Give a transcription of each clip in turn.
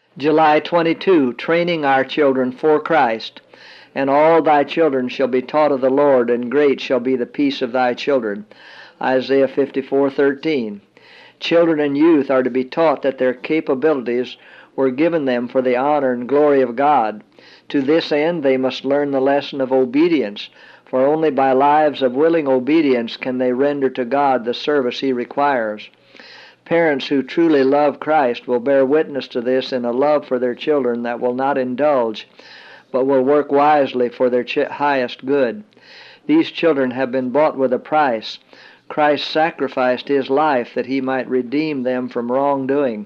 July 22, training our children for Christ. And all thy children shall be taught of the Lord, and great shall be the peace of thy children. Isaiah 54:13. Children and youth are to be taught that their capabilities were given them for the honor and glory of God. To this end they must learn the lesson of obedience, for only by lives of willing obedience can they render to God the service He requires. Parents who truly love Christ will bear witness to this in a love for their children that will not indulge, but will work wisely for their highest good. These children have been bought with a price. Christ sacrificed His life that He might redeem them from wrongdoing.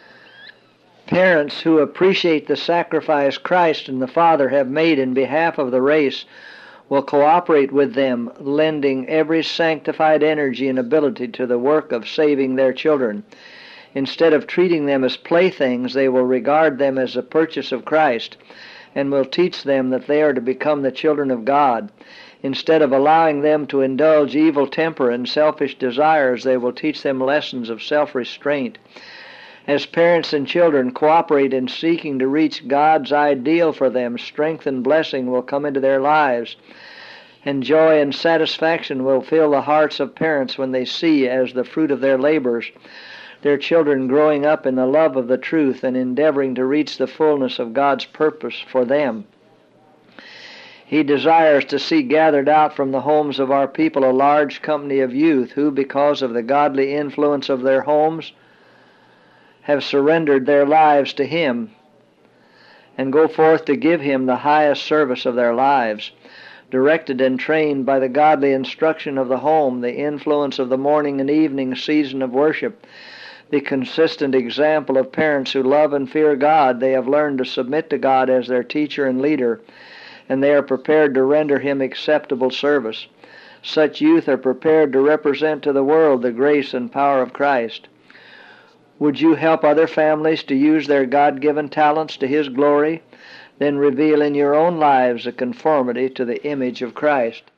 Parents who appreciate the sacrifice Christ and the Father have made in behalf of the race will cooperate with them, lending every sanctified energy and ability to the work of saving their children. Instead of treating them as playthings, they will regard them as a purchase of Christ, and will teach them that they are to become the children of God. Instead of allowing them to indulge evil temper and selfish desires, they will teach them lessons of self-restraint. As parents and children cooperate in seeking to reach God's ideal for them, strength and blessing will come into their lives, and joy and satisfaction will fill the hearts of parents when they see, as the fruit of their labors, their children growing up in the love of the truth and endeavoring to reach the fullness of God's purpose for them. He desires to see gathered out from the homes of our people a large company of youth who, because of the godly influence of their homes, have surrendered their lives to Him and go forth to give Him the highest service of their lives. Directed and trained by the godly instruction of the home, the influence of the morning and evening season of worship, the consistent example of parents who love and fear God, they have learned to submit to God as their teacher and leader, and they are prepared to render Him acceptable service. Such youth are prepared to represent to the world the grace and power of Christ. Would you help other families to use their God-given talents to His glory? Then reveal in your own lives a conformity to the image of Christ.